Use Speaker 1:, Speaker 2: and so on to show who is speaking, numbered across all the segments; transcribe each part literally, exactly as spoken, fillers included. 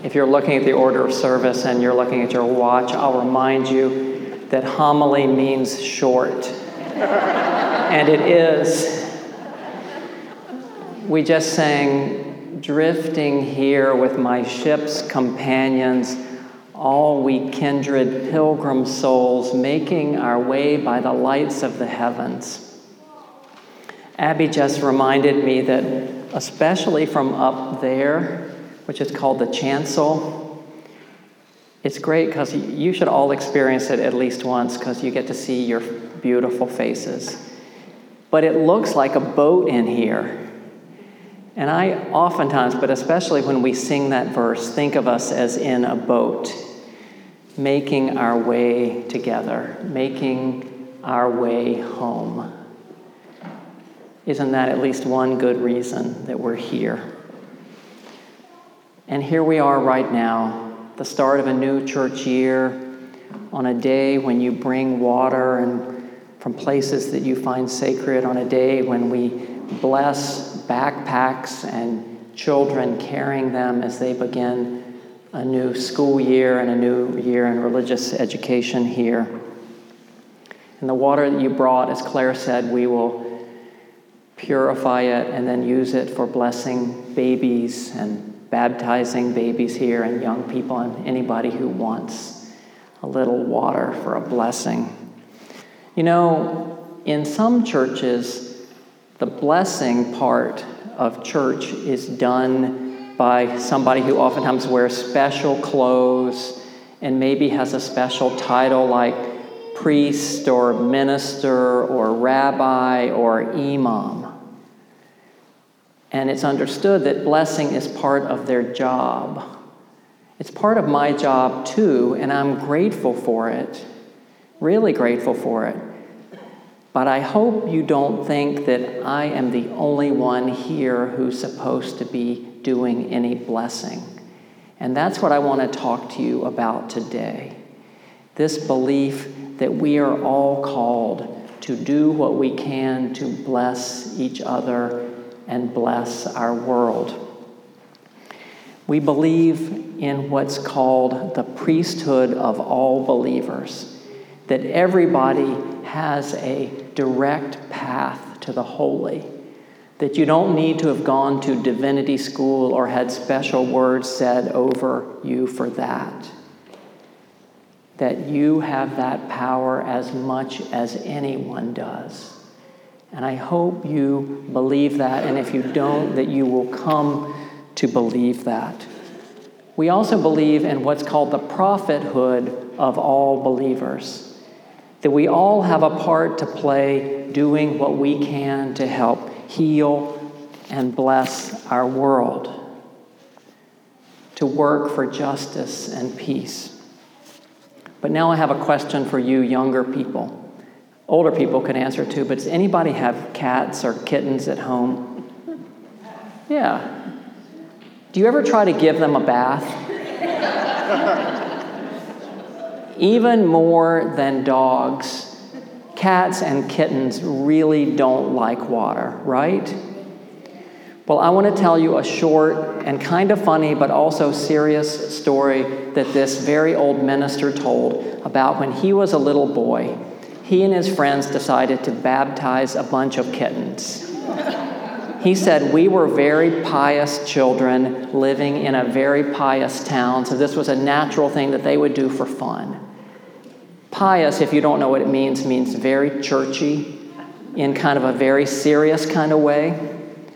Speaker 1: if you're looking at the order of service and you're looking at your watch, I'll remind you that homily means short. And it is. We just sang, drifting here with my ship's companions, all we kindred pilgrim souls, making our way by the lights of the heavens. Abby just reminded me that, especially from up there, which is called the chancel, it's great because you should all experience it at least once because you get to see your beautiful faces. But it looks like a boat in here. And I oftentimes, but especially when we sing that verse, think of us as in a boat, making our way together, making our way home. Isn't that at least one good reason that we're here? And here we are right now, the start of a new church year, on a day when you bring water and from places that you find sacred, on a day when we bless backpacks and children carrying them as they begin a new school year and a new year in religious education here. And the water that you brought, as Claire said, we will purify it and then use it for blessing babies and baptizing babies here and young people and anybody who wants a little water for a blessing. You know, in some churches, the blessing part of church is done by somebody who oftentimes wears special clothes and maybe has a special title like priest or minister or rabbi or imam. And it's understood that blessing is part of their job. It's part of my job too, and I'm grateful for it, really grateful for it. But I hope you don't think that I am the only one here who's supposed to be doing any blessing. And that's what I want to talk to you about today. This belief that we are all called to do what we can to bless each other and bless our world. We believe in what's called the priesthood of all believers, that everybody has a direct path to the holy, that you don't need to have gone to divinity school or had special words said over you for that, that you have that power as much as anyone does. And I hope you believe that, and if you don't, that you will come to believe that. We also believe in what's called the prophethood of all believers, that we all have a part to play doing what we can to help heal and bless our world, to work for justice and peace. But now I have a question for you younger people. Older people can answer too, but does anybody have cats or kittens at home? Yeah. Do you ever try to give them a bath? Even more than dogs, cats and kittens really don't like water, right? Well, I want to tell you a short and kind of funny but also serious story that this very old minister told about when he was a little boy. He and his friends decided to baptize a bunch of kittens. He said, we were very pious children living in a very pious town, so this was a natural thing that they would do for fun. Pious, if you don't know what it means, means very churchy, in kind of a very serious kind of way.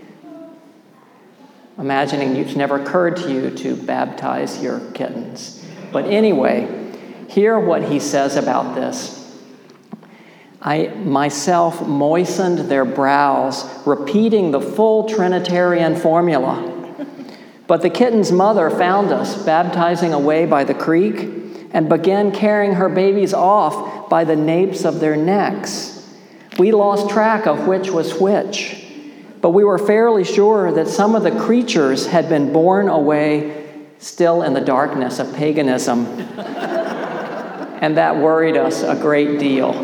Speaker 1: Imagining it's never occurred to you to baptize your kittens. But anyway, hear what he says about this. I myself moistened their brows, repeating the full Trinitarian formula. But the kitten's mother found us baptizing away by the creek and began carrying her babies off by the napes of their necks. We lost track of which was which, but we were fairly sure that some of the creatures had been borne away still in the darkness of paganism. And that worried us a great deal.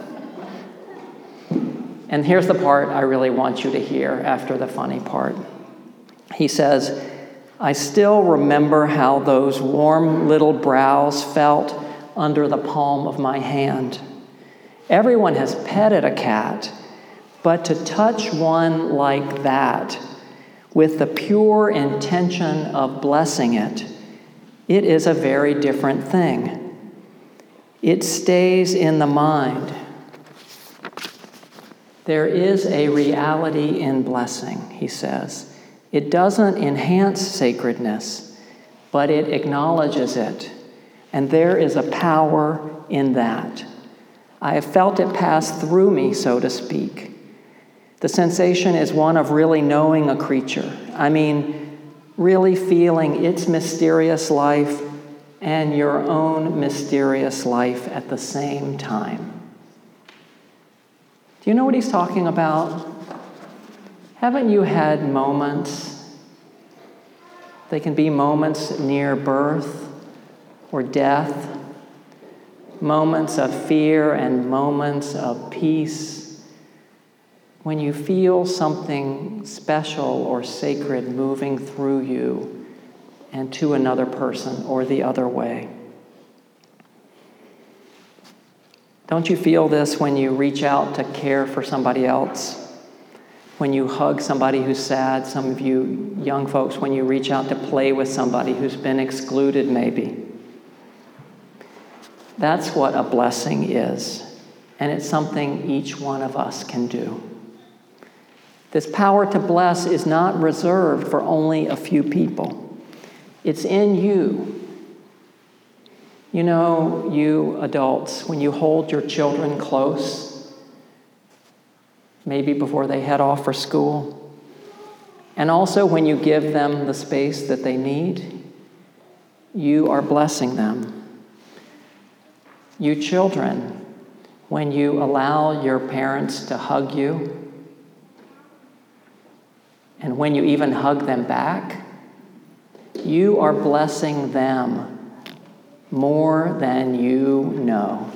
Speaker 1: And here's the part I really want you to hear after the funny part. He says, I still remember how those warm little brows felt under the palm of my hand. Everyone has petted a cat, but to touch one like that, with the pure intention of blessing it, it is a very different thing. It stays in the mind. There is a reality in blessing, he says. It doesn't enhance sacredness, but it acknowledges it. And there is a power in that. I have felt it pass through me, so to speak. The sensation is one of really knowing a creature. I mean, really feeling its mysterious life and your own mysterious life at the same time. Do you know what he's talking about? Haven't you had moments? They can be moments near birth or death, moments of fear and moments of peace, when you feel something special or sacred moving through you and to another person or the other way. Don't you feel this when you reach out to care for somebody else? When you hug somebody who's sad, some of you young folks, when you reach out to play with somebody who's been excluded maybe. That's what a blessing is, and it's something each one of us can do. This power to bless is not reserved for only a few people. It's in you. You know, you adults, when you hold your children close, maybe before they head off for school, and also when you give them the space that they need, you are blessing them. You children, when you allow your parents to hug you, and when you even hug them back, you are blessing them more than you know.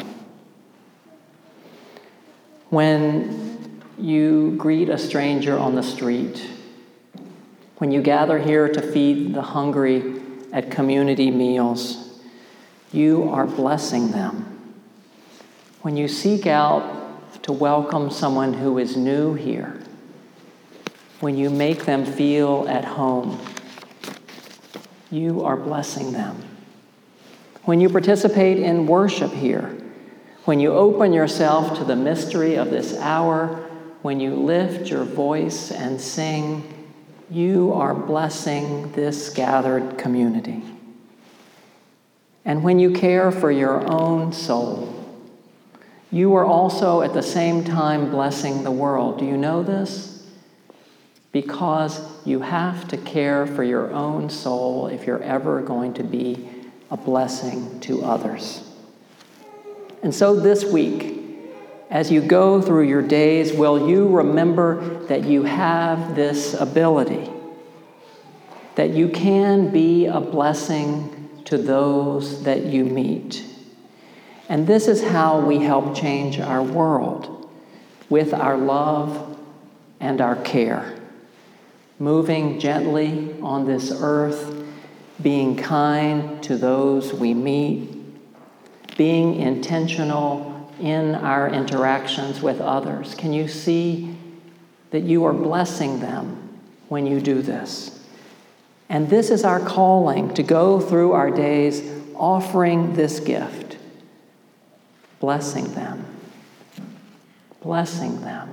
Speaker 1: When you greet a stranger on the street, when you gather here to feed the hungry at community meals, you are blessing them. When you seek out to welcome someone who is new here, when you make them feel at home, you are blessing them. When you participate in worship here, when you open yourself to the mystery of this hour, when you lift your voice and sing, you are blessing this gathered community. And when you care for your own soul, you are also at the same time blessing the world. Do you know this? Because you have to care for your own soul if you're ever going to be a blessing to others. And so this week, as you go through your days, will you remember that you have this ability, that you can be a blessing to those that you meet. And this is how we help change our world, with our love and our care. Moving gently on this earth, being kind to those we meet, being intentional in our interactions with others. Can you see that you are blessing them when you do this? And this is our calling, to go through our days offering this gift, blessing them, blessing them.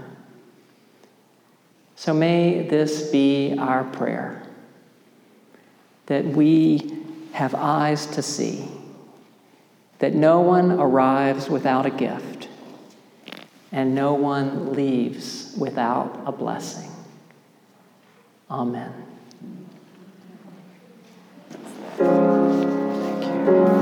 Speaker 1: So may this be our prayer, that we have eyes to see, that no one arrives without a gift, and no one leaves without a blessing. Amen. Thank you.